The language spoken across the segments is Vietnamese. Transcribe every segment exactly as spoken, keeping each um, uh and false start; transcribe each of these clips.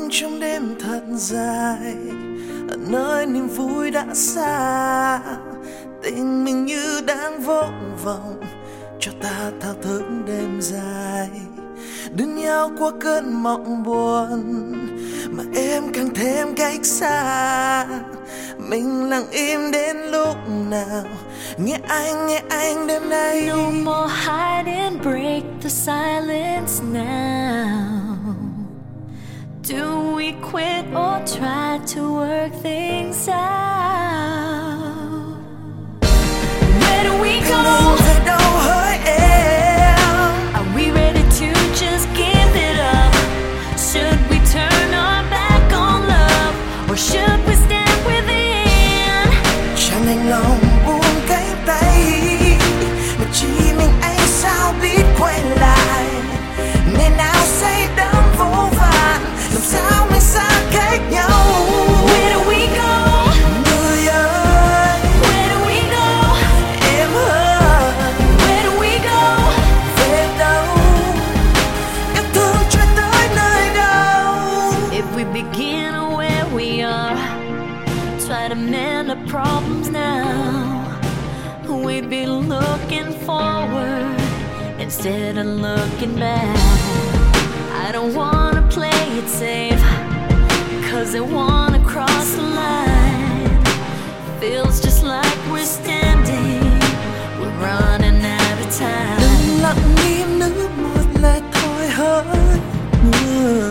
anh trong đêm thật dài, ở nơi niềm vui đã xa. Tình mình như đang vô vọng, cho ta thao thức đêm dài, đưa nhau qua cơn mộng buồn mà em càng thêm cách xa. Mình lặng im đến lúc nào, nghe anh, nghe anh đêm nay. No more hide and break the silence now. Do we quit or try to work things out? Where do we go? Về đâu hỡi em? Are we ready to just give it up? Should we turn our back on love? Or should we stand within? Chẳng đành lòng buông cánh tay, mà chỉ mình anh sao biết quay lại. Ngày nào say đắm vô vàn, làm sao mình xa cách nhau. Where do we go? Người ơi, Where do we go? em ơi, Where do we go? về đâu? Yêu thương trôi tới nơi đâu? If we begin where we are, try to mend our problems now, we'd be looking forward instead of looking back. I don't wanna play it safe, cause I wanna cross the line. Feels just like we're standing, we're running out of time. Đừng lặng im nước một lệ thôi hỡi người,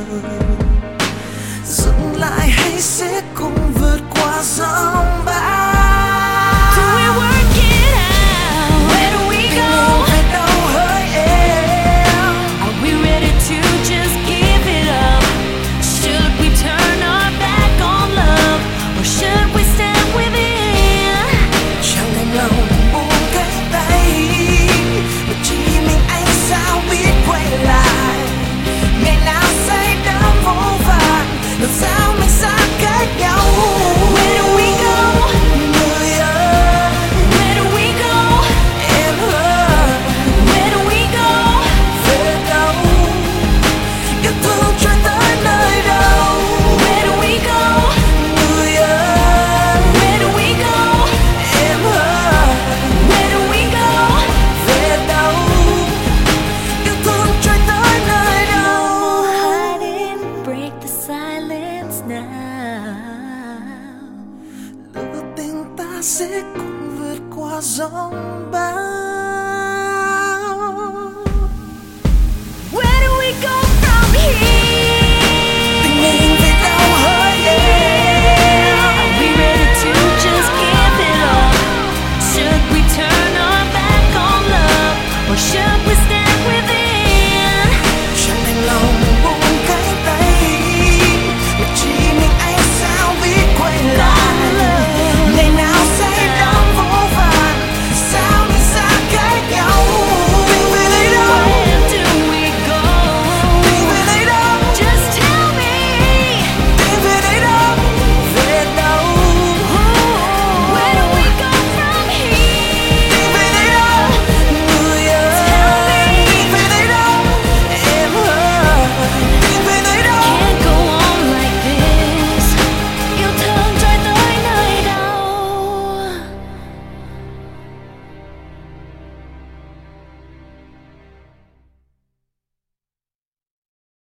dừng lại hay sẽ cùng vượt qua giông bão. Do we work it out? Where do we go? Về đâu hỡi em? Are we ready to just give it up? Should we turn our back on love? Or should we stand within? Chẳng đành lòng buông cánh tay, mà chỉ mình anh sao biết quay lại. Ngày nào say đắm vô vàn, làm sao mình xa cách nhau. Where do we go? Người ơi, Where do we go? em ơi, Where do we go? về đâu? Yêu thương trôi tới nơi đâu? Where do we go? Người ơi, Where do we go? em ơi, Where do we go? về đâu? Yêu thương trôi tới nơi đâu? Hide and break the silence now. Lửa tình ta sẽ cùng vượt qua giông bão.